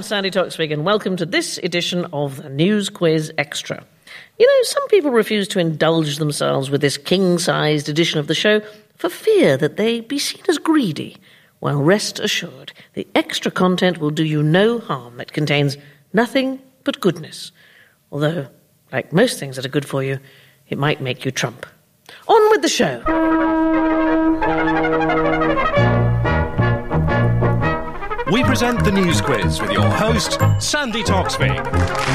Sandy Toksvig, and welcome to this edition of the News Quiz Extra. You know, some people refuse to indulge themselves with this king-sized edition of the show for fear that they be seen as greedy. Well, rest assured, the extra content will do you no harm. It contains nothing but goodness. Although, like most things that are good for you, it might make you Trump. On with the show. We present the News Quiz with your host, Sandy Toksvig.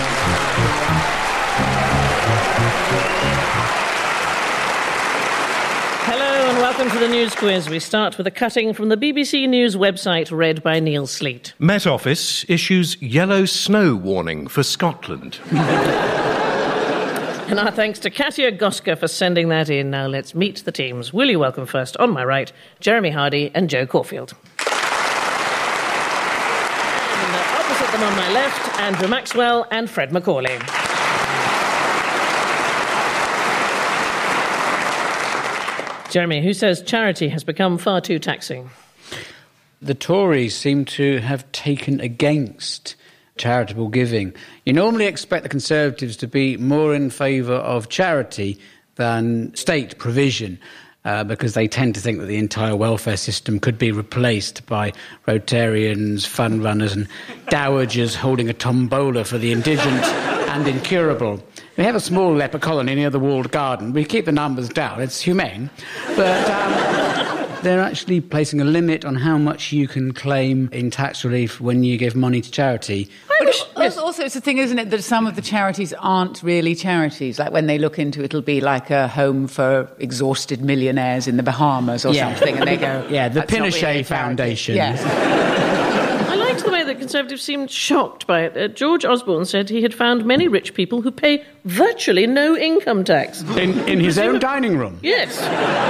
Hello and welcome to the News Quiz. We start with a cutting from the BBC News website read by Neil Sleet. Met Office issues yellow snow warning for Scotland. And our thanks to Katia Goska for sending that in. Now let's meet the teams. Will you welcome first, on my right, Jeremy Hardy and Joe Caulfield. And opposite them on my left, Andrew Maxwell and Fred Macaulay. Jeremy, who says charity has become far too taxing? The Tories seem to have taken against charitable giving. You normally expect the Conservatives to be more in favour of charity than state provision, because they tend to think that the entire welfare system could be replaced by Rotarians, fund runners and dowagers holding a tombola for the indigent and incurable. We have a small leper colony near the walled garden. We keep the numbers down. It's humane. But they're actually placing a limit on how much you can claim in tax relief when you give money to charity. Also, it's a thing, isn't it, that some of the charities aren't really charities. Like when they look into it, it'll be like a home for exhausted millionaires in the Bahamas or something, and they go... Yeah, the Pinochet really Foundation. Yes. I liked the way that Conservatives seemed shocked by it. George Osborne said he had found many rich people who pay virtually no income tax. In his own dining room? Yes.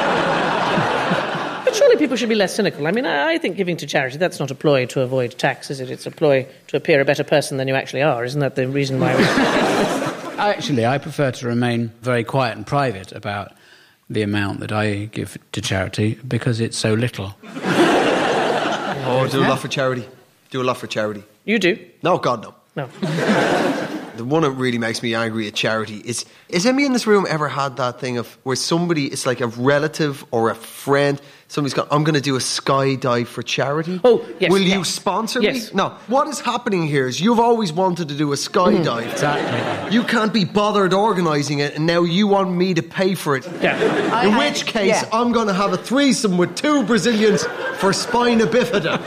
But surely people should be less cynical. I mean, I think giving to charity, that's not a ploy to avoid tax, is it? It's a ploy to appear a better person than you actually are. Isn't that the reason why we... Actually, I prefer to remain very quiet and private about the amount that I give to charity because it's so little. Oh, do a lot for charity. Do a lot for charity. You do? No, God, no. No. The one that really makes me angry at charity is anybody in this room ever had that thing of where somebody, it's like a relative or a friend, somebody's gone, I'm going to do a skydive for charity. Oh, yes. Will you sponsor me? No. What is happening here is you've always wanted to do a skydive. Exactly. You can't be bothered organising it, and now you want me to pay for it. Yeah. In which case, I'm going to have a threesome with 2 Brazilians for spina bifida.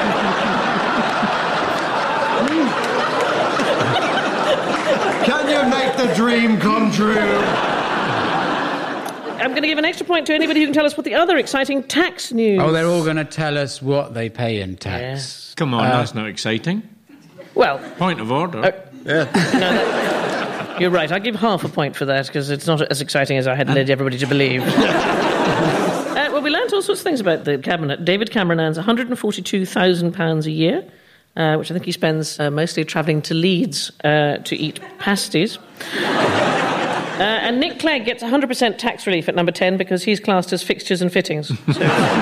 Can you make the dream come true? I'm going to give an extra point to anybody who can tell us what the other exciting tax news... Oh, they're all going to tell us what they pay in tax. Yes. Come on, that's not exciting. Well... Point of order. Yeah. No, you're right. I'll give half a point for that, because it's not as exciting as I had led everybody to believe. Well, we learnt all sorts of things about the Cabinet. David Cameron earns £142,000 a year, which I think he spends mostly travelling to Leeds to eat pasties. And Nick Clegg gets 100% tax relief at number 10 because he's classed as fixtures and fittings. So.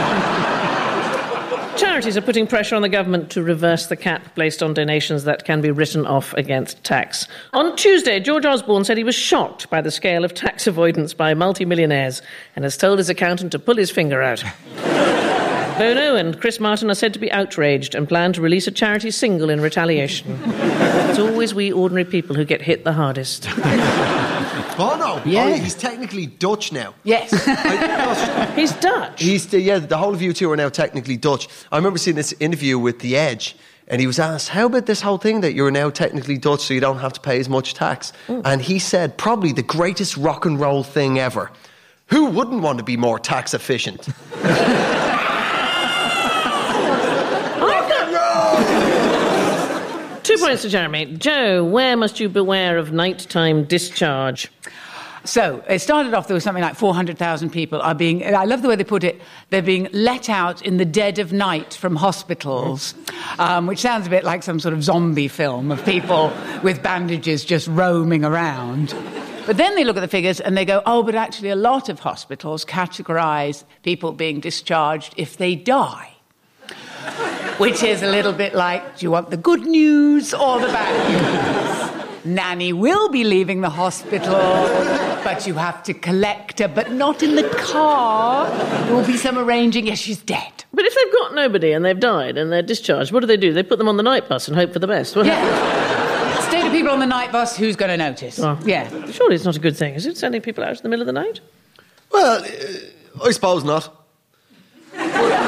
Charities are putting pressure on the government to reverse the cap placed on donations that can be written off against tax. On Tuesday, George Osborne said he was shocked by the scale of tax avoidance by multimillionaires and has told his accountant to pull his finger out. Bono and Chris Martin are said to be outraged and plan to release a charity single in retaliation. It's always we ordinary people who get hit the hardest. Bono? Yeah. Oh, he's technically Dutch now. Yes. He's Dutch. The whole of you two are now technically Dutch. I remember seeing this interview with The Edge, and he was asked, how about this whole thing that you're now technically Dutch so you don't have to pay as much tax? And he said, probably the greatest rock and roll thing ever. Who wouldn't want to be more tax efficient? 2 points to Jeremy. Joe, where must you beware of nighttime discharge? So, it started off, there was something like 400,000 people are being, I love the way they put it, they're being let out in the dead of night from hospitals, which sounds a bit like some sort of zombie film of people with bandages just roaming around. But then they look at the figures and they go, oh, but actually a lot of hospitals categorise people being discharged if they die. which is a little bit like, do you want the good news or the bad news? Nanny will be leaving the hospital, but you have to collect her, but not in the car. There will be some arranging. Yes, she's dead. But if they've got nobody and they've died and they're discharged, what do? They put them on the night bus and hope for the best. What Yeah. State of people on the night bus, who's going to notice? Oh. Yeah. Surely it's not a good thing, is it, sending people out in the middle of the night? Well, I suppose not. I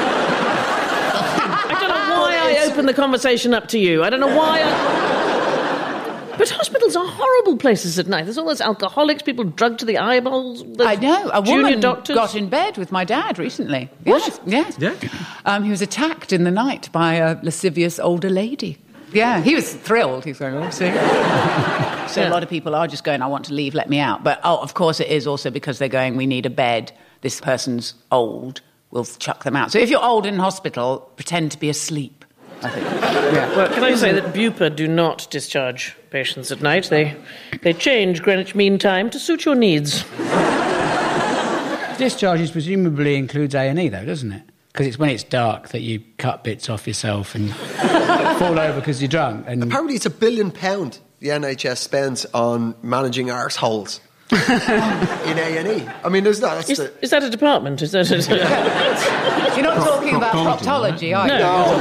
don't know why I opened the conversation up to you. I don't know why But hospitals are horrible places at night. There's all those alcoholics, people drugged to the eyeballs. I know. A junior woman doctors. got in bed with my dad recently. What? Yes. Yeah. He was attacked in the night by a lascivious older lady. Yeah, he was thrilled. He's going, oh, see? So a lot of people are just going, I want to leave, let me out. But, of course, it is also because they're going, we need a bed. This person's old. We'll chuck them out. So if you're old in hospital, pretend to be asleep, I think. Yeah. Well, can I say that Bupa do not discharge patients at night? They change Greenwich Mean Time to suit your needs. Discharges presumably includes A&E, though, doesn't it? Because it's when it's dark that you cut bits off yourself and fall over because you're drunk. And Apparently it's £1 billion the NHS spends on managing arseholes in A&E. I mean, there's that. Is that a department? Is that You're not talking about proctology, are you?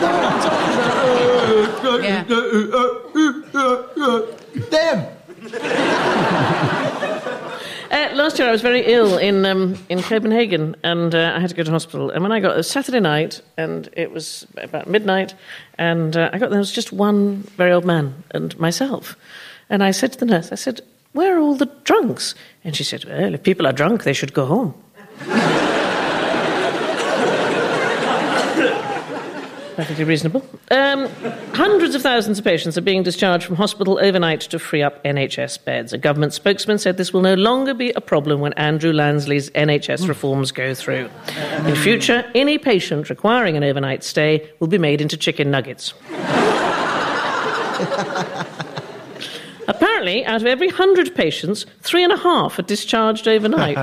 No. Them! Last year I was very ill in Copenhagen, and I had to go to hospital. And when I got Saturday night, and it was about midnight, and I got there, was just one very old man and myself. And I said to the nurse, I said, where are all the drunks? And she said, well, if people are drunk, they should go home. Perfectly reasonable. Hundreds of thousands of patients are being discharged from hospital overnight to free up NHS beds. A government spokesman said this will no longer be a problem when Andrew Lansley's NHS reforms go through. In future, any patient requiring an overnight stay will be made into chicken nuggets. Apparently, out of every 100 patients, 3.5 are discharged overnight.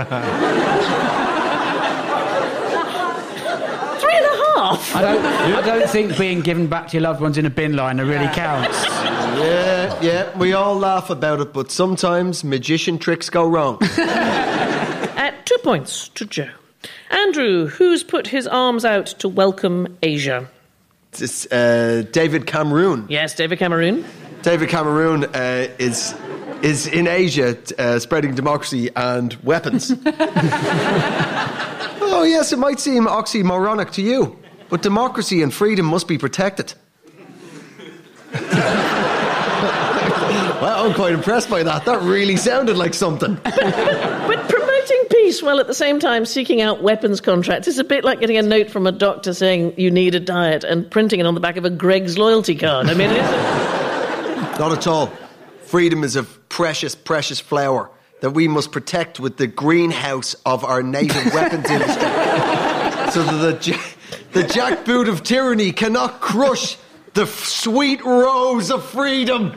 3.5? I don't think being given back to your loved ones in a bin liner really counts. Yeah, we all laugh about it, but sometimes magician tricks go wrong. 2 points to Joe. Andrew, who's put his arms out to welcome Asia? It's David Cameron. Yes, David Cameron. David Cameron is in Asia spreading democracy and weapons. Oh, yes, it might seem oxymoronic to you, but democracy and freedom must be protected. Well, I'm quite impressed by that. That really sounded like something. But promoting peace while at the same time seeking out weapons contracts is a bit like getting a note from a doctor saying you need a diet and printing it on the back of a Greggs loyalty card. I mean, Not at all. Freedom is a precious, precious flower that we must protect with the greenhouse of our native weapons industry, so that the jackboot of tyranny cannot crush the sweet rose of freedom.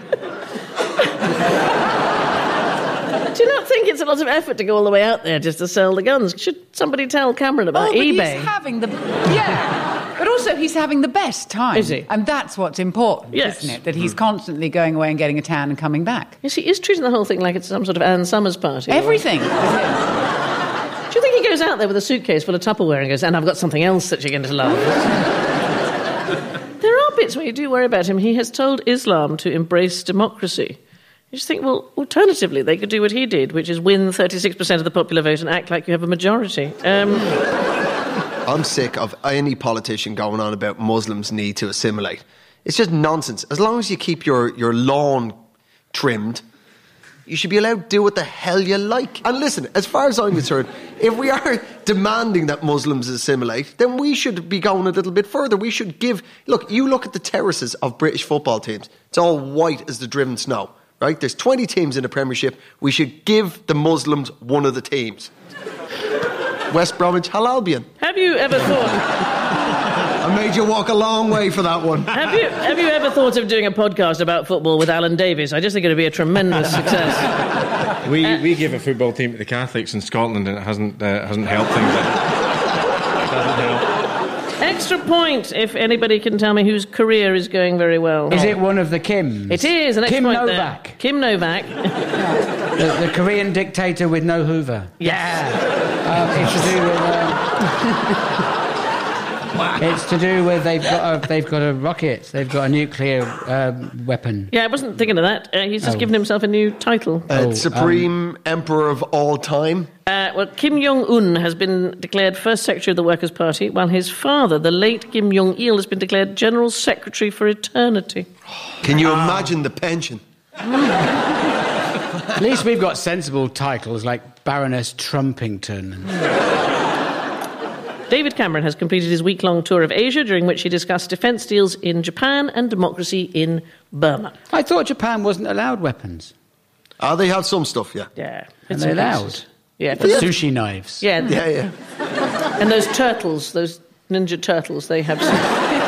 do you not think it's a lot of effort to go all the way out there just to sell the guns? Should somebody tell Cameron about eBay? He's having but also he's having the best time. Is he? And that's what's important, Yes. isn't it? That he's constantly going away and getting a tan and coming back. Yes, he is treating the whole thing like it's some sort of Anne Summers party. Everything. Do you think he goes out there with a suitcase full of Tupperware and goes, and I've got something else that you're going to love? There are bits where you do worry about him. He has told Islam to embrace democracy. You just think, well, alternatively, they could do what he did, which is win 36% of the popular vote and act like you have a majority. I'm sick of any politician going on about Muslims need to assimilate. It's just nonsense. As long as you keep your lawn trimmed, you should be allowed to do what the hell you like. And listen, as far as I'm concerned, if we are demanding that Muslims assimilate, then we should be going a little bit further. We should give... Look, you look at the terraces of British football teams. It's all white as the driven snow, right? There's 20 teams in the Premiership. We should give the Muslims one of the teams. West Bromwich Albion. Have you ever thought... I made you walk a long way for that one. Have you ever thought of doing a podcast about football with Alan Davies? I just think it would be a tremendous success. We give a football team to the Catholics in Scotland, and it hasn't helped things. It doesn't help. extra point if anybody can tell me whose career is going very well. Is it one of the Kims? It is. An extra Kim point Novak. There. Kim Novak. The Korean dictator with no Hoover. Yeah. It's to do with... It's to do with they've got a rocket. They've got a nuclear weapon. Yeah, I wasn't thinking of that. He's just given himself a new title. Supreme Emperor of all time. Well, Kim Jong-un has been declared First Secretary of the Workers' Party, while his father, the late Kim Jong-il, has been declared General Secretary for Eternity. Can you imagine the pension? At least we've got sensible titles like Baroness Trumpington. David Cameron has completed his week-long tour of Asia, during which he discussed defence deals in Japan and democracy in Burma. I thought Japan wasn't allowed weapons. They have some stuff, yeah. Yeah. Are they allowed? Yeah. The sushi knives. Yeah. Yeah. And those turtles, those ninja turtles, they have some.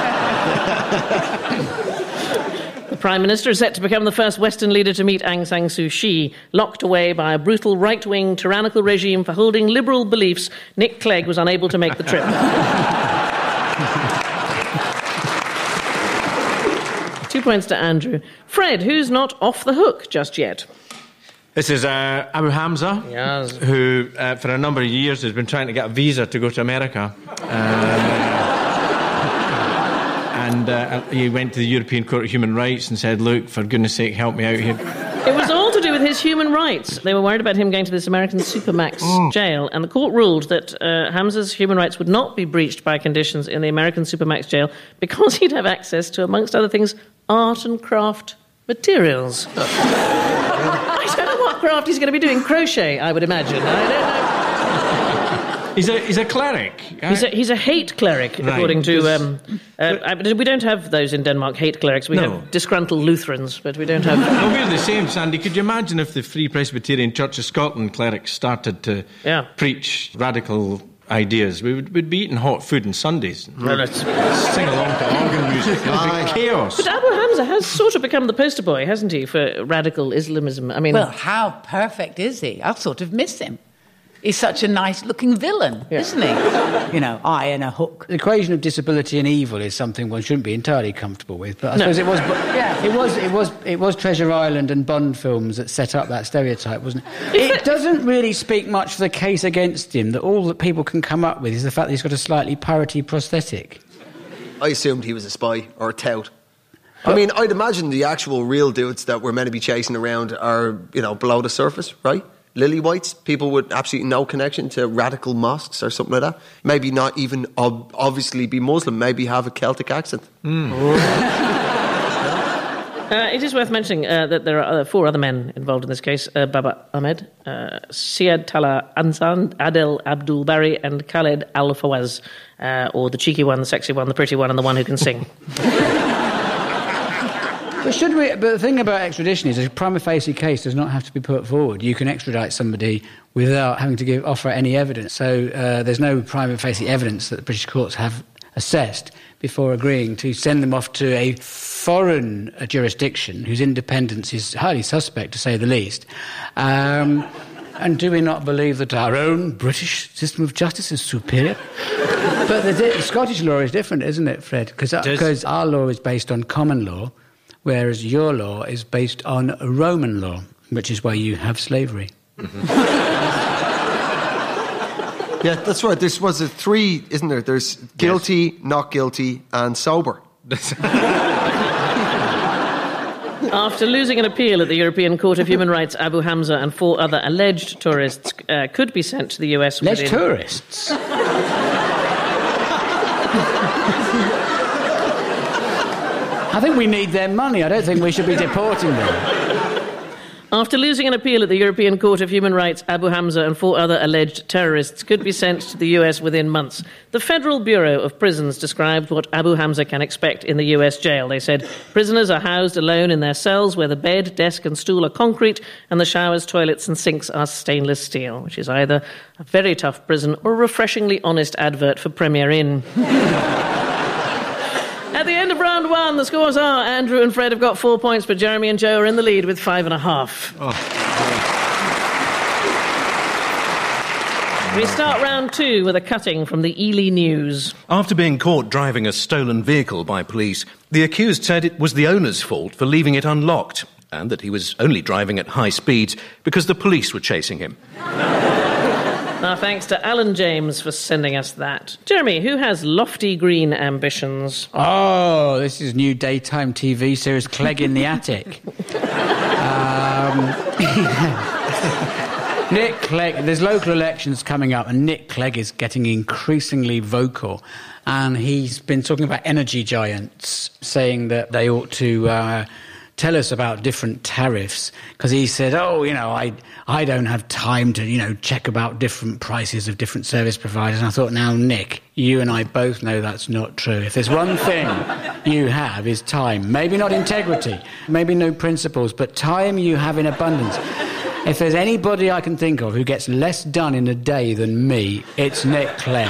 The Prime Minister is set to become the first Western leader to meet Aung San Suu Kyi. Locked away by a brutal right-wing tyrannical regime for holding liberal beliefs, Nick Clegg was unable to make the trip. 2 points to Andrew. Fred, who's not off the hook just yet? This is Abu Hamza, Yes. who for a number of years has been trying to get a visa to go to America. And he went to the European Court of Human Rights and said, look, for goodness sake, help me out here. It was all to do with his human rights. They were worried about him going to this American supermax jail, and the court ruled that Hamza's human rights would not be breached by conditions in the American supermax jail because he'd have access to, amongst other things, art and craft materials. I don't know what craft he's going to be doing. Crochet, I would imagine. I don't know. He's a cleric. He's a hate cleric, Right. according to... we don't have those in Denmark, hate clerics. We No. have disgruntled Lutherans, but we don't have... Well, we're the same, Sandy. Could you imagine if the Free Presbyterian Church of Scotland clerics started to preach radical ideas? We'd be eating hot food on Sundays. Well, it's- Sing along to organ music. It'd be chaos. But Abu Hamza has sort of become the poster boy, hasn't he, for radical Islamism? I mean... Well, how perfect is he? I sort of miss him. He's such a nice-looking villain, isn't he? You know, eye and a hook. The equation of disability and evil is something one shouldn't be entirely comfortable with. But I suppose it was. It was Treasure Island and Bond films that set up that stereotype, wasn't it? It doesn't really speak much for the case against him. That all that people can come up with is the fact that he's got a slightly piratey prosthetic. I assumed he was a spy or a tout. I mean, I'd imagine the actual real dudes that we're meant to be chasing around are, below the surface, right? Lily whites, people with absolutely no connection to radical mosques or something like that. Maybe not even obviously be Muslim, maybe have a Celtic accent. It is worth mentioning that there are 4 other men involved in this case. Baba Ahmed, Syed Tallah Ansan, Adel Abdul Bari and Khaled Al-Fawaz. Or the cheeky one, the sexy one, the pretty one and the one who can sing. But the thing about extradition is a prima facie case does not have to be put forward. You can extradite somebody without having to offer any evidence. So there's no prima facie evidence that the British courts have assessed before agreeing to send them off to a foreign jurisdiction whose independence is highly suspect, to say the least. And do we not believe that our own British system of justice is superior? But the Scottish law is different, isn't it, Fred? Because our law is based on common law, whereas your law is based on Roman law, which is why you have slavery. Yeah, that's right. This was a 3, isn't there? There's guilty, not guilty, and sober. After losing an appeal at the European Court of Human Rights, Abu Hamza and 4 other alleged tourists could be sent to the US Alleged tourists? I think we need their money. I don't think we should be deporting them. After losing an appeal at the European Court of Human Rights, Abu Hamza and 4 other alleged terrorists could be sent to the US within months. The Federal Bureau of Prisons described what Abu Hamza can expect in the US jail. They said prisoners are housed alone in their cells where the bed, desk and stool are concrete and the showers, toilets and sinks are stainless steel, which is either a very tough prison or a refreshingly honest advert for Premier Inn. At the end of round 1, the scores are Andrew and Fred have got 4 points, but Jeremy and Joe are in the lead with 5.5. We start round 2 with a cutting from the Ely News. After being caught driving a stolen vehicle by police, the accused said it was the owner's fault for leaving it unlocked and that he was only driving at high speeds because the police were chasing him. Our thanks to Alan James for sending us that. Jeremy, who has lofty green ambitions? Oh, this is new daytime TV series, Clegg in the Attic. Nick Clegg, there's local elections coming up, and Nick Clegg is getting increasingly vocal. And he's been talking about energy giants, saying that they ought to tell us about different tariffs. Because he said, I don't have time to, check about different prices of different service providers. And I thought, now, Nick, you and I both know that's not true. If there's one thing you have is time. Maybe not integrity, maybe no principles, but time you have in abundance. If there's anybody I can think of who gets less done in a day than me, it's Nick Clegg.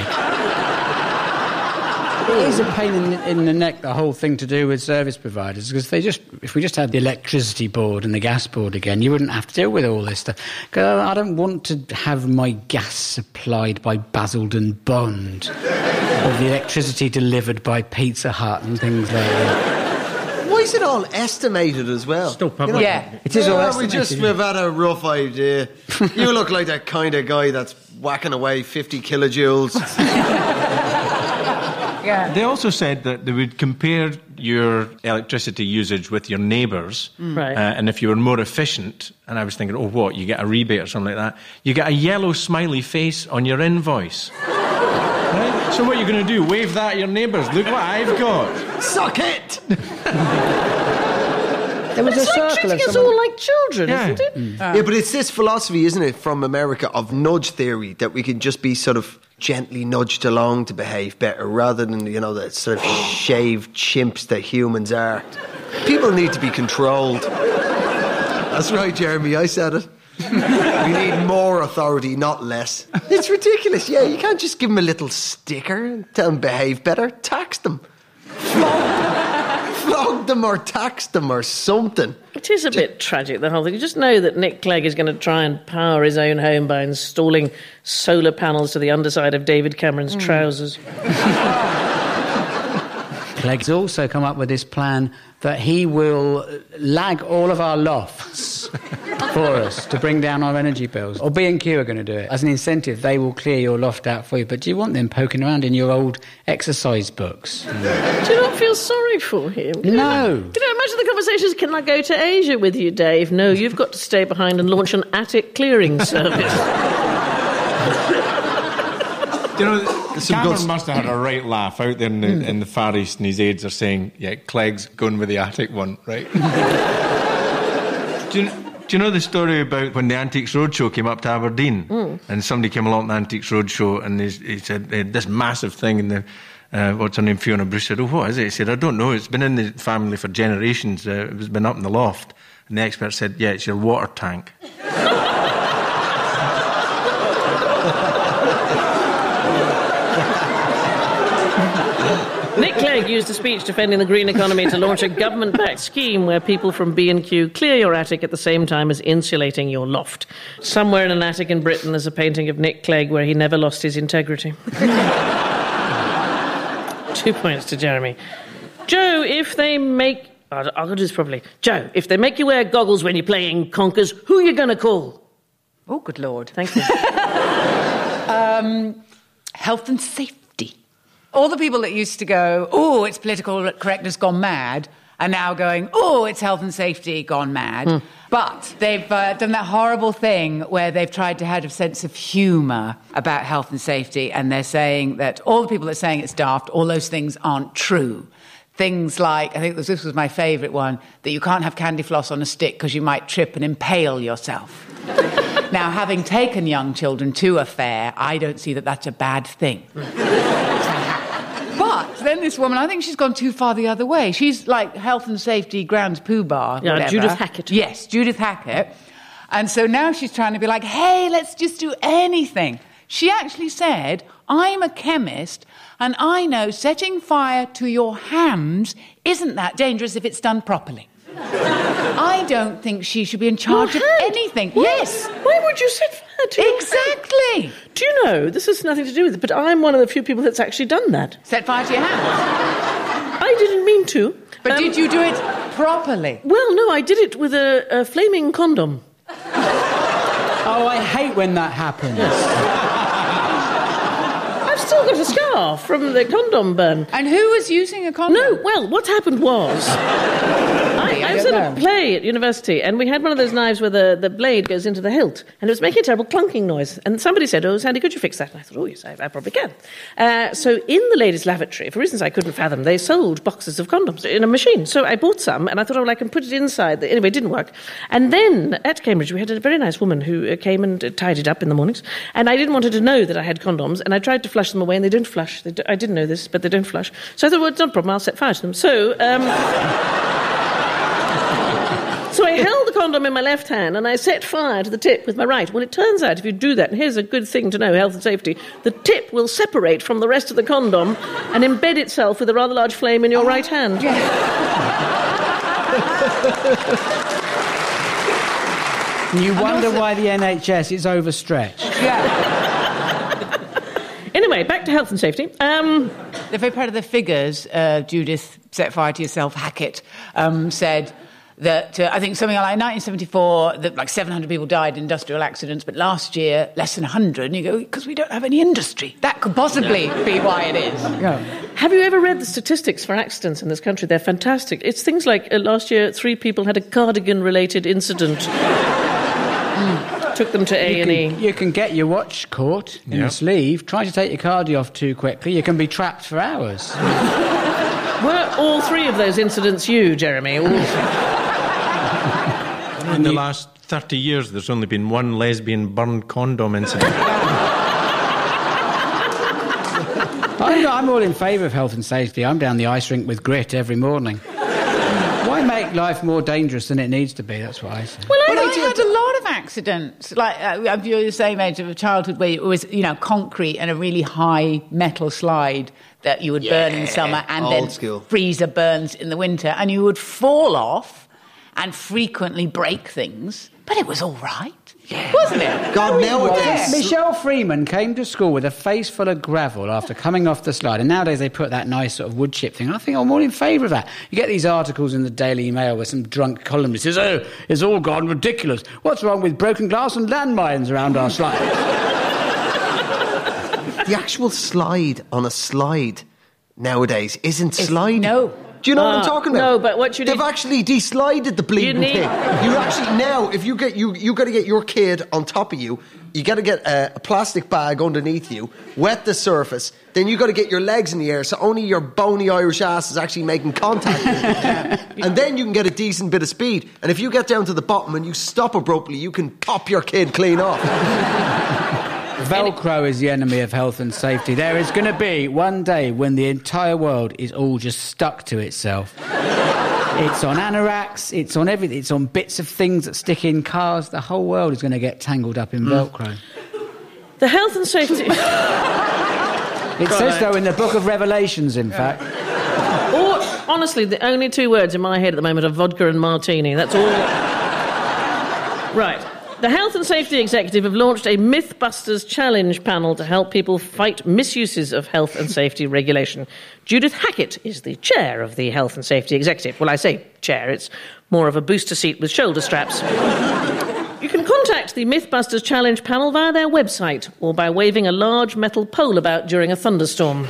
It is a pain in the neck, the whole thing to do with service providers, because if we just had the electricity board and the gas board again, you wouldn't have to deal with all this stuff. Because I don't want to have my gas supplied by Basildon Bond, or the electricity delivered by Pizza Hut and things like that. Why is it all estimated as well? Still public. Yeah. It is all estimated. We've had a rough idea. You look like that kind of guy that's whacking away 50 kilojoules. Yeah. They also said that they would compare your electricity usage with your neighbours. Right. And if you were more efficient, and I was thinking, you get a rebate or something like that, you get a yellow smiley face on your invoice. Right? So what are you going to do? Wave that at your neighbours? Look what I've got. Suck it! There was It's like treating us all like children, isn't it? Yeah, but it's this philosophy, isn't it, from America, of nudge theory, that we can just be sort of gently nudged along to behave better, rather than, the sort of shaved chimps that humans are. People need to be controlled. That's right, Jeremy, I said it. We need more authority, not less. It's ridiculous. Yeah, you can't just give them a little sticker and tell them behave better. Tax them. Flog them or tax them or something. It is a bit tragic, the whole thing. You just know that Nick Clegg is going to try and power his own home by installing solar panels to the underside of David Cameron's trousers. Clegg's also come up with this plan that he will lag all of our lofts for us to bring down our energy bills. Or B&Q are going to do it. As an incentive, they will clear your loft out for you. But do you want them poking around in your old exercise books? Do you not feel sorry for him? No. Did I imagine the conversations, can I go to Asia with you, Dave? No, you've got to stay behind and launch an attic clearing service. Cameron must have had a right laugh out there in the Far East, and his aides are saying, Clegg's going with the attic one, right? Do you know the story about when the Antiques Roadshow came up to Aberdeen, and somebody came along to the Antiques Roadshow, and he said, this massive thing, and what's her name, Fiona Bruce said, what is it? He said, I don't know, it's been in the family for generations, it's been up in the loft. And the expert said, it's your water tank. Nick Clegg used a speech defending the green economy to launch a government-backed scheme where people from B&Q clear your attic at the same time as insulating your loft. Somewhere in an attic in Britain there's a painting of Nick Clegg where he never lost his integrity. 2 points to Jeremy. Joe, if they make... I'll do this properly. Joe, if they make you wear goggles when you're playing Conkers, who are you going to call? Oh, good Lord. Thank you. Health and safety. All the people that used to go, it's political correctness gone mad, are now going, it's health and safety gone mad. But they've done that horrible thing where they've tried to have a sense of humour about health and safety, and they're saying that all the people that are saying it's daft, all those things aren't true. Things like, I think this was my favourite one, that you can't have candy floss on a stick because you might trip and impale yourself. Now, having taken young children to a fair, I don't see that that's a bad thing. But then this woman, I think she's gone too far the other way. She's like health and safety grand poobah. Yeah, whatever. Judith Hackett. Yes, Judith Hackett. And so now she's trying to be like, hey, let's just do anything. She actually said, I'm a chemist and I know setting fire to your hands isn't that dangerous if it's done properly. I don't think she should be in charge of anything. What? Yes. Why would you set fire to your Exactly. hand? Do you know, this has nothing to do with it, but I'm one of the few people that's actually done that. Set fire to your hands. I didn't mean to. But did you do it properly? Well, no, I did it with a flaming condom. Oh, I hate when that happens. I've still got a scar from the condom burn. And who was using a condom? No, well, what happened was... I was in a play at university, and we had one of those knives where the blade goes into the hilt, and it was making a terrible clunking noise. And somebody said, "Oh, Sandy, could you fix that?" And I thought, "Oh, yes, I probably can." So in the ladies' lavatory, for reasons I couldn't fathom, they sold boxes of condoms in a machine. So I bought some, and I thought, "Oh, well, I can put it inside." Anyway, it didn't work. And then at Cambridge, we had a very nice woman who came and tied it up in the mornings, and I didn't want her to know that I had condoms, and I tried to flush them away, and they don't flush. I didn't know this, but they don't flush. So I thought, well, it's not a problem, I'll set fire to them. So I held the condom in my left hand and I set fire to the tip with my right. Well, it turns out if you do that, and here's a good thing to know, health and safety, the tip will separate from the rest of the condom and embed itself with a rather large flame in your right hand. You wonder why the NHS is overstretched. Anyway, back to health and safety. They're very proud of the figures. Judith Set Fire to Yourself Hackett said that I think something like 1974, that like 700 people died in industrial accidents, but last year less than 100. And you go, because we don't have any industry. That could possibly be why it is. Yeah. Have you ever read the statistics for accidents in this country? They're fantastic. It's things like last year 3 people had a cardigan-related incident. Took them to A&E. You can get your watch caught in the sleeve. Try to take your cardi off too quickly. You can be trapped for hours. Were all 3 of those incidents you, Jeremy? In the last 30 years, there's only been one lesbian burned condom incident. I'm all in favour of health and safety. I'm down the ice rink with grit every morning. Why make life more dangerous than it needs to be? That's what I say. Well, I had a lot of accidents. Like, you're the same age of a childhood where it was, concrete and a really high metal slide that you would burn in summer and then freezer burns in the winter. And you would fall off and frequently break things. But it was all right. Yeah. Wasn't it? God, nowadays... Michelle Freeman came to school with a face full of gravel after coming off the slide, and nowadays they put that nice sort of wood chip thing. I think I'm all in favour of that. You get these articles in the Daily Mail where some drunk columnist says, "Oh, it's all gone ridiculous. What's wrong with broken glass and landmines around our slide?" The actual slide on a slide nowadays isn't sliding. No. Do you know what I'm talking about? No, but what you They've actually deslided the bleeding thing. You actually now, if you got to get your kid on top of you, you got to get a plastic bag underneath you, wet the surface, then you got to get your legs in the air so only your bony Irish ass is actually making contact with it. And then you can get a decent bit of speed. And if you get down to the bottom and you stop abruptly, you can pop your kid clean off. Velcro is the enemy of health and safety. There is going to be one day when the entire world is all just stuck to itself. It's on anoraks, it's on everything, it's on bits of things that stick in cars. The whole world is going to get tangled up in Velcro. The health and safety... It says so in the book of Revelations, in fact. Or, honestly, the only 2 words in my head at the moment are vodka and martini. That's all... Right. The Health and Safety Executive have launched a Mythbusters Challenge panel to help people fight misuses of health and safety regulation. Judith Hackett is the chair of the Health and Safety Executive. Well, I say chair, it's more of a booster seat with shoulder straps. You can contact the Mythbusters Challenge panel via their website or by waving a large metal pole about during a thunderstorm.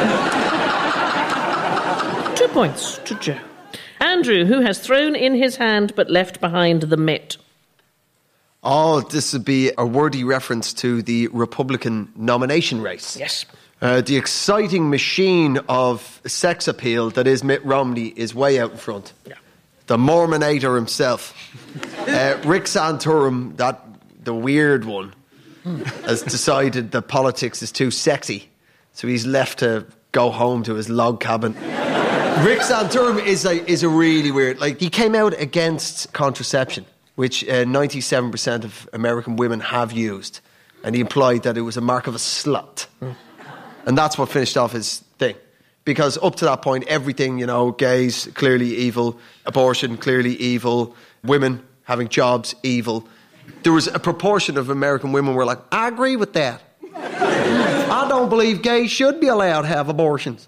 2 points to Joe. Andrew, who has thrown in his hand but left behind the mitt. Oh, this would be a wordy reference to the Republican nomination race. Yes. The exciting machine of sex appeal that is Mitt Romney is way out in front. Yeah. The Mormonator himself. Rick Santorum, the weird one, has decided that politics is too sexy, so he's left to go home to his log cabin. Rick Santorum is a really weird... Like, he came out against contraception, which 97% of American women have used. And he implied that it was a mark of a slut. And that's what finished off his thing. Because up to that point, everything, gays, clearly evil, abortion, clearly evil, women having jobs, evil. There was a proportion of American women were like, I agree with that. I don't believe gays should be allowed to have abortions.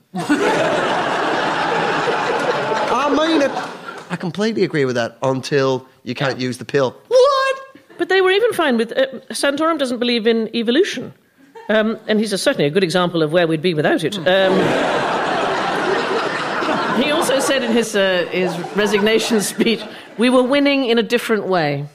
I mean it. I completely agree with that until you can't use the pill. What? But they were even fine with... Santorum doesn't believe in evolution. And he's certainly a good example of where we'd be without it. He also said in his resignation speech, we were winning in a different way.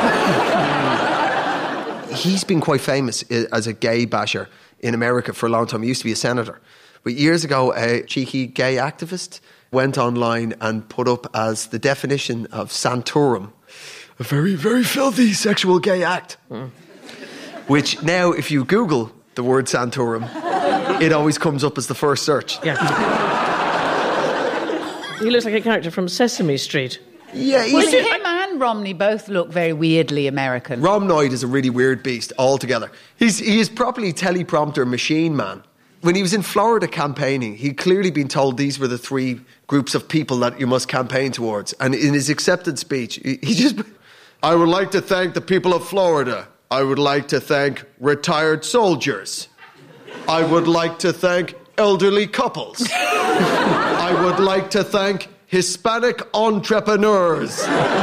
He's been quite famous as a gay basher in America for a long time. He used to be a senator. But years ago, a cheeky gay activist went online and put up as the definition of Santorum, a very, very filthy sexual gay act. Which now, if you Google the word Santorum, it always comes up as the first search. Yeah. He looks like a character from Sesame Street. Yeah, him and Romney both look very weirdly American. Romney is a really weird beast altogether. He is properly teleprompter machine man. When he was in Florida campaigning, he'd clearly been told these were the 3 groups of people that you must campaign towards. And in his acceptance speech, he just... I would like to thank the people of Florida. I would like to thank retired soldiers. I would like to thank elderly couples. I would like to thank Hispanic entrepreneurs.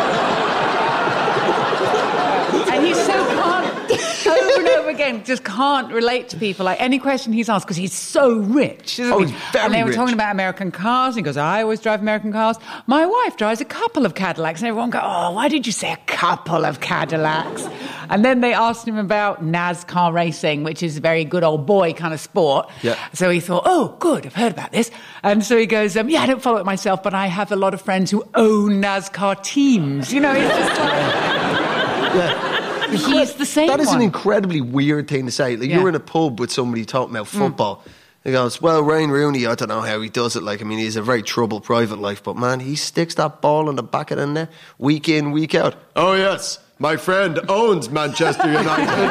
And he's so over and over again, just can't relate to people. Like any question he's asked, because he's so rich, isn't he? He's very and they were rich. talking about American cars, and he goes, I always drive American cars. My wife drives a couple of Cadillacs. And everyone goes, oh, why did you say a couple of Cadillacs? And then they asked him about NASCAR racing, which is a very good old boy kind of sport. Yeah. So he thought, oh, good, I've heard about this. And so he goes, yeah, I don't follow it myself, but I have a lot of friends who own NASCAR teams. It's just like... Yeah. He's the same That is one. an incredibly weird thing to say. Like, you're in a pub with somebody talking about football. He goes, well, Wayne Rooney, I don't know how he does it. He has a very troubled private life, but man, he sticks that ball in the back of the net week in, week out. Oh, yes, my friend owns Manchester United.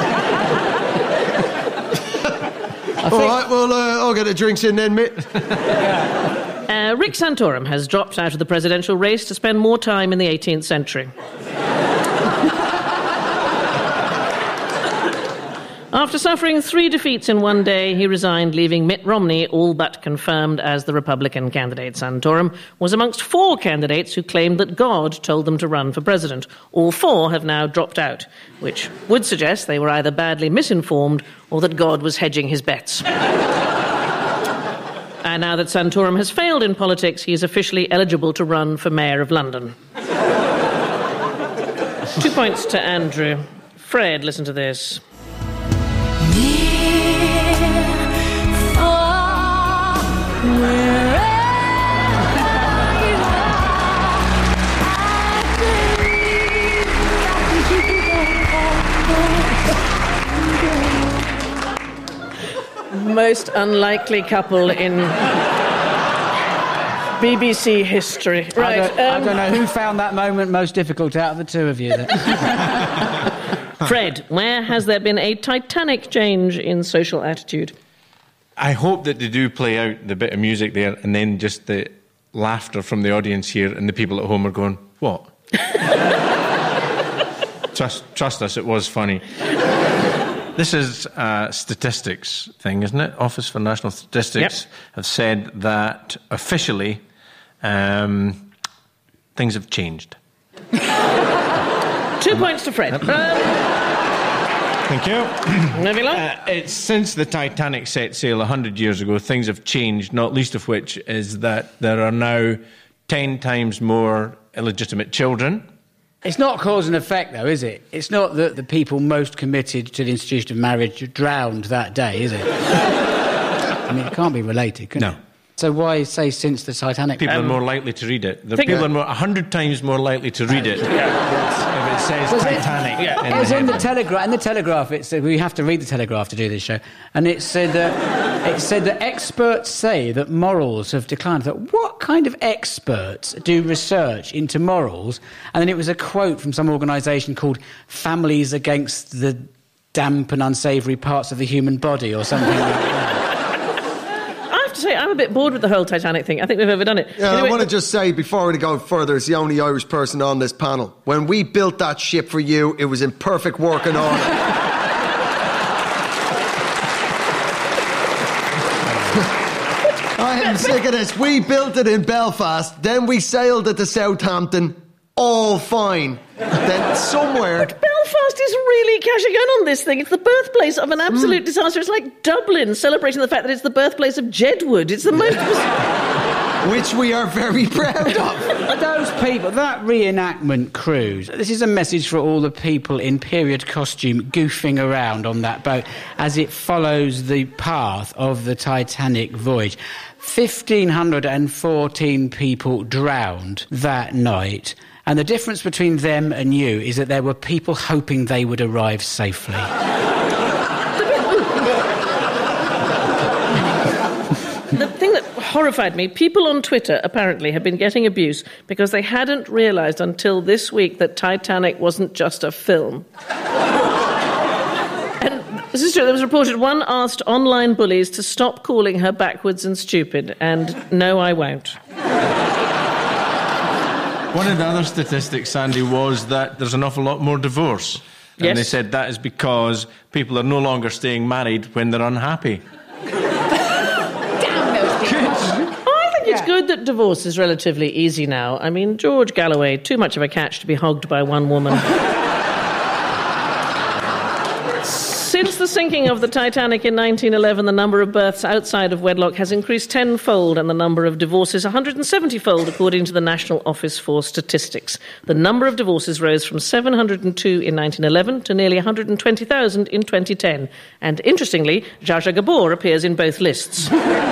All right, well, I'll get the drinks in then, mate. Rick Santorum has dropped out of the presidential race to spend more time in the 18th century. After suffering 3 defeats in one day, he resigned, leaving Mitt Romney all but confirmed as the Republican candidate. Santorum was amongst 4 candidates who claimed that God told them to run for president. All 4 have now dropped out, which would suggest they were either badly misinformed or that God was hedging his bets. And now that Santorum has failed in politics, he is officially eligible to run for Mayor of London. 2 points to Andrew. Fred, listen to this. Most unlikely couple in BBC history. Right. I don't know who found that moment most difficult out of the 2 of you. Fred, where has there been a titanic change in social attitude? I hope that they do play out the bit of music there and then just the laughter from the audience here and the people at home are going, what? Trust us, it was funny. This is a statistics thing, isn't it? Office for National Statistics have said that officially things have changed. 2 points to Fred. Thank you. Moving along. It's since the Titanic set sail 100 years ago, things have changed, not least of which is that there are now 10 times more illegitimate children. It's not cause and effect, though, is it? It's not that the people most committed to the institution of marriage drowned that day, is it? I mean, it can't be related, can it? So why say since the Titanic? People are more likely to read it. People are 100 times more likely to read it if it says Titanic. It was in the Telegraph. In the Telegraph, it said we have to read the Telegraph to do this show, and it said that experts say that morals have declined. I thought, what kind of experts do research into morals? And then it was a quote from some organisation called Families Against the Damp and Unsavoury Parts of the Human Body, or something like that. have to say, I'm a bit bored with the whole Titanic thing. I think we've overdone it. Yeah, Anyway, I want to just say, before we go further, as the only Irish person on this panel, when we built that ship for you, it was in perfect working order. I am sick of this. We built it in Belfast, then we sailed it to Southampton, all fine. Then somewhere... Belfast is really cashing in on this thing. It's the birthplace of an absolute disaster. It's like Dublin celebrating the fact that it's the birthplace of Jedward. It's the most... Which we are very proud of. Those people, that reenactment cruise, this is a message for all the people in period costume goofing around on that boat as it follows the path of the Titanic voyage. 1,514 people drowned that night. And the difference between them and you is that there were people hoping they would arrive safely. The thing that horrified me, people on Twitter apparently have been getting abuse because they hadn't realised until this week that Titanic wasn't just a film. And this is true. There was reported one asked online bullies to stop calling her backwards and stupid, and no, I won't. One of the other statistics, Sandy, was that there's an awful lot more divorce. And Yes. they said that is because people are no longer staying married when they're unhappy. Damn those people. I think it's good that divorce is relatively easy now. I mean, George Galloway, too much of a catch to be hogged by one woman. Since the sinking of the Titanic in 1911, the number of births outside of wedlock has increased tenfold and the number of divorces 170-fold, according to the National Office for Statistics. The number of divorces rose from 702 in 1911 to nearly 120,000 in 2010. And interestingly, Zsa Zsa Gabor appears in both lists.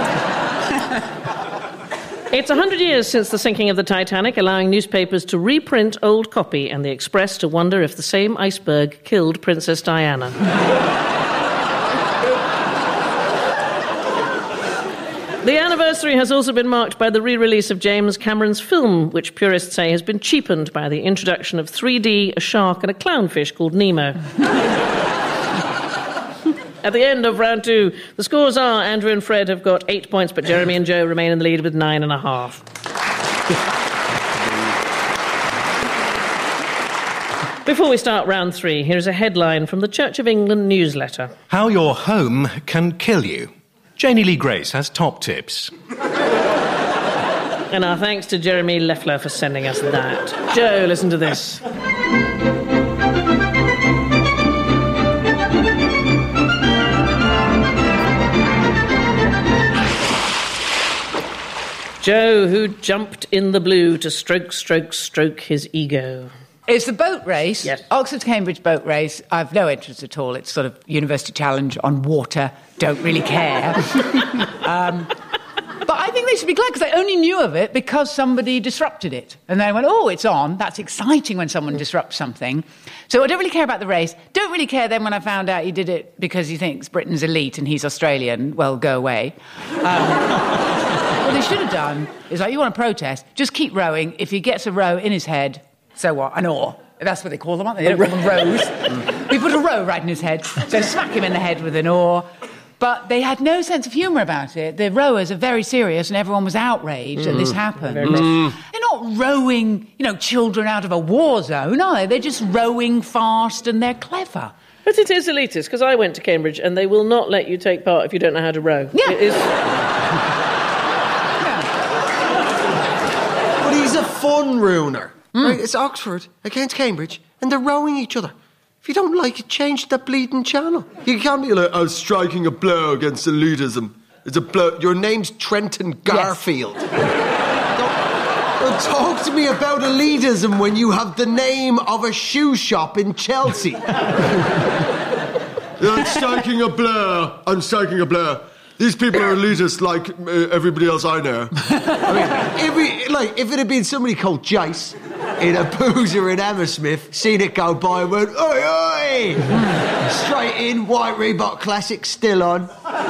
It's 100 years since the sinking of the Titanic, allowing newspapers to reprint old copy and the Express to wonder if the same iceberg killed Princess Diana. The anniversary has also been marked by the re-release of James Cameron's film, which purists say has been cheapened by the introduction of 3D, a shark and a clownfish called Nemo. At the end of round 2, the scores are Andrew and Fred have got 8 points, but Jeremy and Joe remain in the lead with 9.5. Before we start round 3, here's a headline from the Church of England newsletter. How your home can kill you. Janie Lee Grace has top tips. And our thanks to Jeremy Leffler for sending us that. Joe, listen to this. Joe, who jumped in the blue to stroke his ego. It's the boat race, Yes. Oxford to Cambridge boat race. I've no interest at all. It's sort of university challenge on water. Don't really care. But I think they should be glad because I only knew of it because somebody disrupted it. And then I went, oh, it's on. That's exciting when someone disrupts something. So I don't really care about the race. Don't really care then when I found out he did it because he thinks Britain's elite and he's Australian. Well, go away. What they should have done is, like, you want to protest, just keep rowing. If he gets a row in his head, so what? An oar. That's what they call them, aren't they? They don't call them rows. We put a row right in his head, so smack him in the head with an oar. But they had no sense of humour about it. The rowers are very serious, and everyone was outraged that this happened. They're not rowing, children out of a war zone, are they? They're just rowing fast, and they're clever. But it is elitist, because I went to Cambridge and they will not let you take part if you don't know how to row. Yeah. It is... But he's a fun ruiner. Right? It's Oxford against Cambridge, and they're rowing each other. If you don't like it, change the bleeding channel. You can't be like, I was striking a blow against elitism. It's a blow. Your name's Trenton Garfield. Don't talk to me about elitism when you have the name of a shoe shop in Chelsea. I'm striking a blow. I'm striking a blow. These people are elitist like everybody else I know. I mean, if it had been somebody called Jace in a boozer in Hammersmith, seen it go by and went, oi, oi! Straight in, white Reebok Classic still on.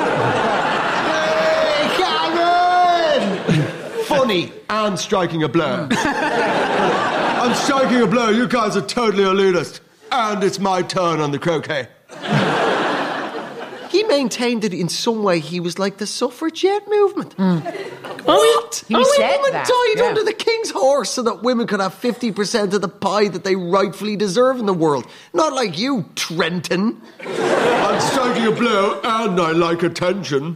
Hey, Cameron! Funny and striking a blow. I'm striking a blow. You guys are totally elitist. And it's my turn on the croquet. He maintained that in some way he was like the suffragette movement. What? He Only said women that, died yeah. under the king's horse so that women could have 50% of the pie that they rightfully deserve in the world. Not like you, Trenton. I'm striking a blow and I like attention.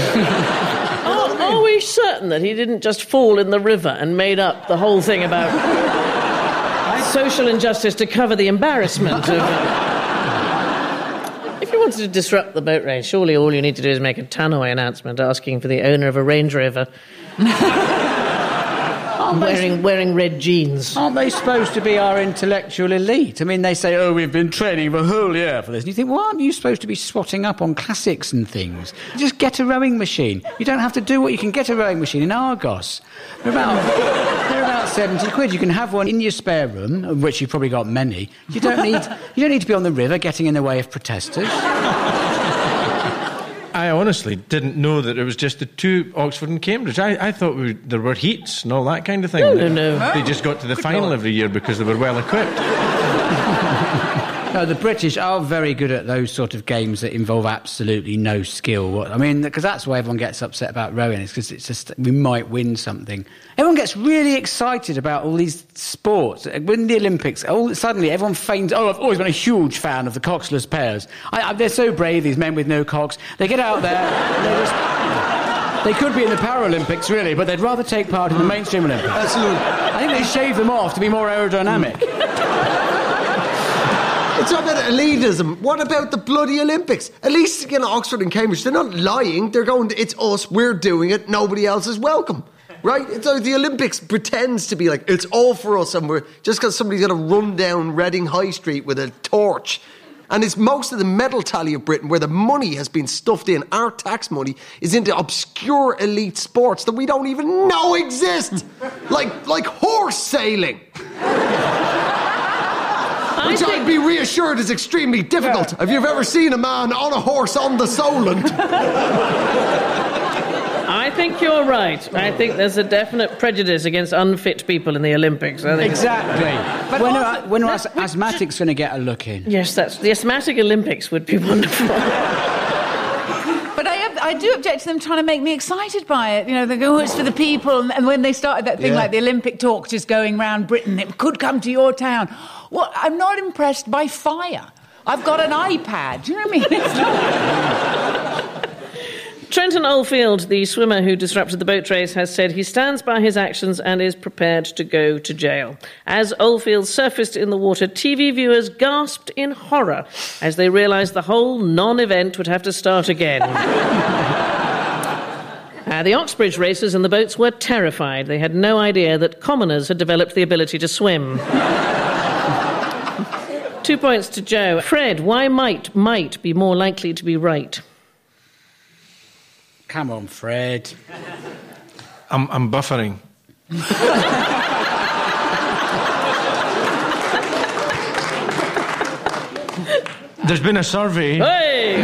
Are we certain that he didn't just fall in the river and made up the whole thing about social injustice to cover the embarrassment of... If you wanted to disrupt the boat race, surely all you need to do is make a tannoy announcement asking for the owner of a Range Rover wearing red jeans. Aren't they supposed to be our intellectual elite? I mean, they say, oh, we've been training the whole year for this. And you think, well, aren't you supposed to be swatting up on classics and things? Just get a rowing machine. You don't have to do what you can get a rowing machine in Argos. They're about 70 quid. You can have one in your spare room, of which you've probably got many. You don't need to be on the river getting in the way of protesters. I honestly didn't know that it was just the two, Oxford and Cambridge. I thought there were heats and all that kind of thing. No. They just got to the final every year because they were well equipped. No, the British are very good at those sort of games that involve absolutely no skill. I mean, because that's why everyone gets upset about rowing, is because it's just, we might win something. Everyone gets really excited about all these sports. When the Olympics, suddenly everyone feigns, I've always been a huge fan of the coxless pairs. They're so brave, these men with no cocks. They get out there, they could be in the Paralympics, really, but they'd rather take part in the mainstream Olympics. Absolutely. I think they shave them off to be more aerodynamic. It's not about elitism. What about the bloody Olympics? At least, Oxford and Cambridge, they're not lying. They're going, it's us, we're doing it, nobody else is welcome. Right? It's like the Olympics pretends to be like, it's all for us, and we're just because somebody's going to run down Reading High Street with a torch. And it's most of the medal tally of Britain where the money has been stuffed in, our tax money, is into obscure elite sports that we don't even know exist. like horse sailing. Which I'd be reassured is extremely difficult. Have you ever seen a man on a horse on the Solent? I think you're right. I think there's a definite prejudice against unfit people in the Olympics. I think Exactly. But when are asthmatics going to get a look in? Yes, the asthmatic Olympics would be wonderful. But I do object to them trying to make me excited by it. They go, it's for the people. And when they started that thing like the Olympic talk just going round Britain, it could come to your town. Well, I'm not impressed by fire. I've got an iPad. Do you know what I mean? Trenton Oldfield, the swimmer who disrupted the boat race, has said he stands by his actions and is prepared to go to jail. As Oldfield surfaced in the water, TV viewers gasped in horror as they realised the whole non-event would have to start again. The Oxbridge racers and the boats were terrified. They had no idea that commoners had developed the ability to swim. 2 points to Joe. Fred, why might be more likely to be right? Come on, Fred. I'm buffering. There's been a survey. Hey!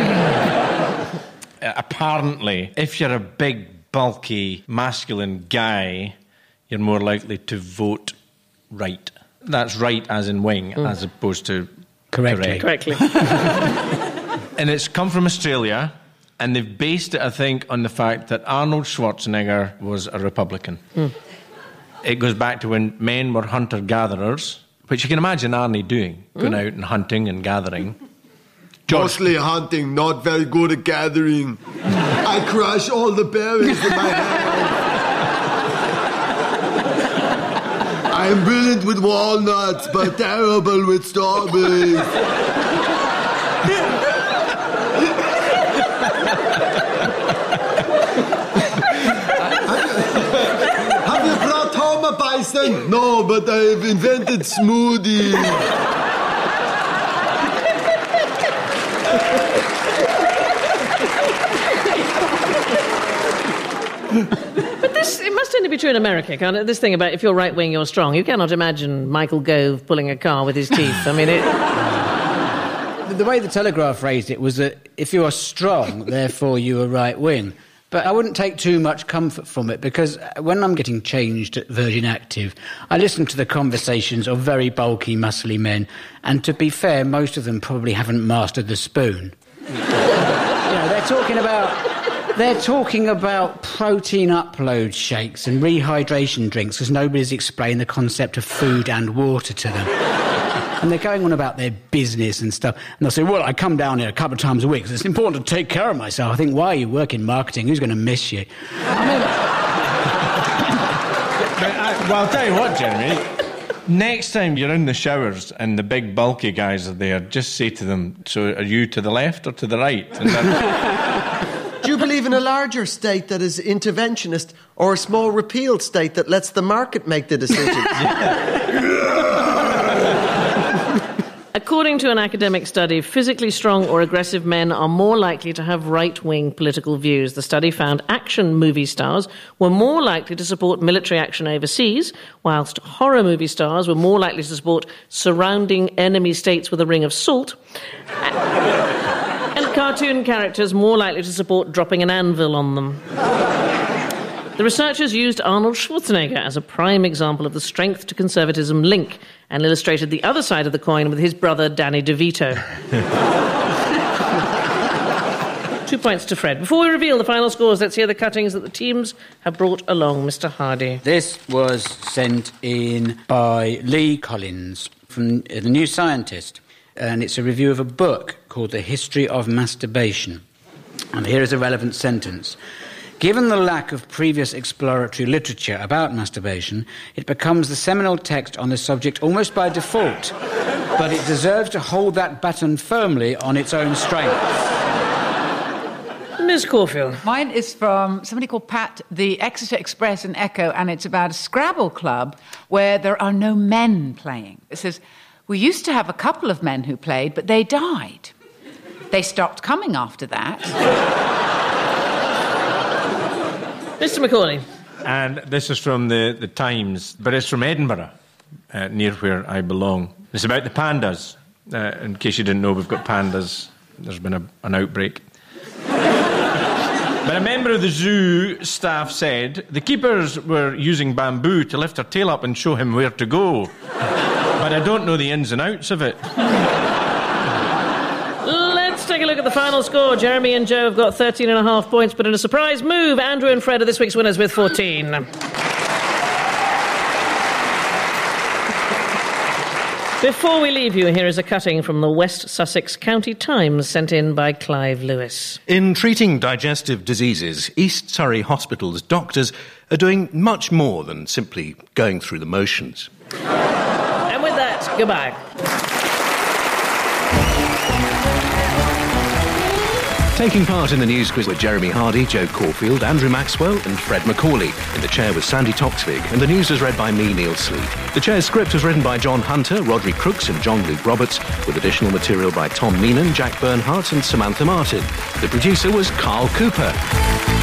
Apparently, if you're a big, bulky, masculine guy, you're more likely to vote right. That's right as in wing, as opposed to Correctly. And it's come from Australia, and they've based it, I think, on the fact that Arnold Schwarzenegger was a Republican. It goes back to when men were hunter-gatherers, which you can imagine Arnie doing, going out and hunting and gathering. Mostly hunting, not very good at gathering. I crush all the berries in my hand. I am brilliant with walnuts, but terrible with strawberries. Have you brought home a bison? No, but I've invented smoothies. But it must only be true in America, can't it? This thing about if you're right-wing, you're strong. You cannot imagine Michael Gove pulling a car with his teeth. I mean, The way the Telegraph phrased it was that if you are strong, therefore you are right-wing. But I wouldn't take too much comfort from it, because when I'm getting changed at Virgin Active, I listen to the conversations of very bulky, muscly men, and to be fair, most of them probably haven't mastered the spoon. They're They're talking about protein upload shakes and rehydration drinks because nobody's explained the concept of food and water to them. And they're going on about their business and stuff. And they'll say, well, I come down here a couple of times a week because it's important to take care of myself. I think, why you work in marketing? Who's going to miss you? Well, I'll tell you what, Jeremy. Next time you're in the showers and the big bulky guys are there, just say to them, so are you to the left or to the right? Do you believe in a larger state that is interventionist or a small repealed state that lets the market make the decisions? According to an academic study, physically strong or aggressive men are more likely to have right-wing political views. The study found action movie stars were more likely to support military action overseas, whilst horror movie stars were more likely to support surrounding enemy states with a ring of salt, and cartoon characters more likely to support dropping an anvil on them. The researchers used Arnold Schwarzenegger as a prime example of the strength to conservatism link and illustrated the other side of the coin with his brother Danny DeVito. 2 points to Fred. Before we reveal the final scores, let's hear the cuttings that the teams have brought along. Mr. Hardy. This was sent in by Lee Collins from The New Scientist, and it's a review of a book called The History of Masturbation. And here is a relevant sentence. Given the lack of previous exploratory literature about masturbation, it becomes the seminal text on the subject almost by default, but it deserves to hold that baton firmly on its own strength. Ms. Caulfield. Mine is from somebody called Pat, the Exeter Express and Echo, and it's about a Scrabble club where there are no men playing. It says, we used to have a couple of men who played, but they died. They stopped coming after that. Mr. Macaulay. And this is from the Times, but it's from Edinburgh, near where I belong. It's about the pandas. In case you didn't know, we've got pandas. There's been an outbreak. But a member of the zoo staff said the keepers were using bamboo to lift her tail up and show him where to go. But I don't know the ins and outs of it. Let's take a look at the final score. Jeremy and Joe have got 13.5 points, but in a surprise move, Andrew and Fred are this week's winners with 14. Before we leave you, here is a cutting from the West Sussex County Times sent in by Clive Lewis. In treating digestive diseases, East Surrey Hospital's doctors are doing much more than simply going through the motions. And with that, goodbye. Taking part in the news quiz were Jeremy Hardy, Joe Caulfield, Andrew Maxwell and Fred Macaulay. In the chair was Sandy Toksvig, and the news was read by me, Neil Sleep. The chair's script was written by John Hunter, Rodri Crooks and John Luke Roberts, with additional material by Tom Meenan, Jack Bernhardt and Samantha Martin. The producer was Carl Cooper.